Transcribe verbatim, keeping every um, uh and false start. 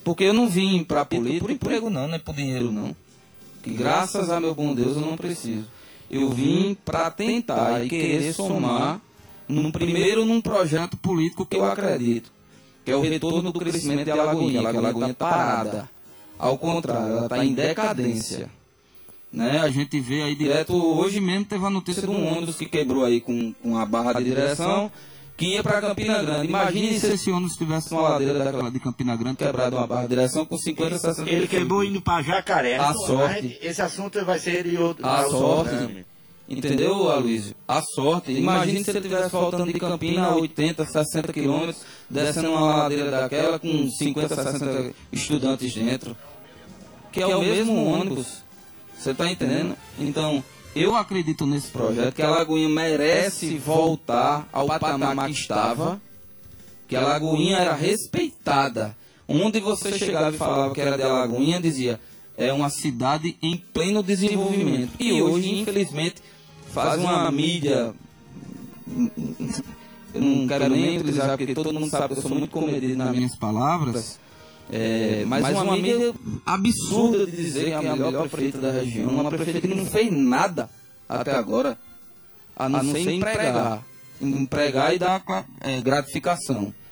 Porque eu não vim para política por emprego não, não é por dinheiro não. Que graças a meu bom Deus eu não preciso. Eu vim para tentar e querer somar, num, primeiro num projeto político que eu acredito, que é o retorno do crescimento de Alagoinha, que a Alagoinha está parada. Ao contrário, ela está em decadência. Né? A gente vê aí direto, hoje mesmo teve a notícia de um ônibus que quebrou aí com, com a barra de direção, que ia para Campina Grande. Imagine se esse ônibus tivesse uma ladeira daquela de Campina Grande, quebrado uma barra de direção com cinquenta, sessenta... Ele quebrou indo para Jacaré. A sorte. Esse assunto vai ser de outro... A sorte. Né? Entendeu, Aloysio? A sorte. Imagine se ele estivesse voltando de Campina a oitenta, sessenta quilômetros, descendo uma ladeira daquela com cinquenta, sessenta estudantes dentro. Que é o mesmo ônibus. Você está entendendo? Então... eu acredito nesse projeto, que a Alagoinha merece voltar ao patamar que estava, que a Alagoinha era respeitada. Onde você chegava e falava que era de Alagoinha, dizia, é uma cidade em pleno desenvolvimento. E hoje, infelizmente, faz uma mídia, eu não quero nem utilizar, porque todo mundo sabe que eu sou muito comedido nas minhas palavras, É, mas, mas uma, uma mídia absurda de dizer que é a melhor prefeita da região, uma prefeita que não fez nada até agora, a não, a não ser empregar, empregar e dar é, gratificação.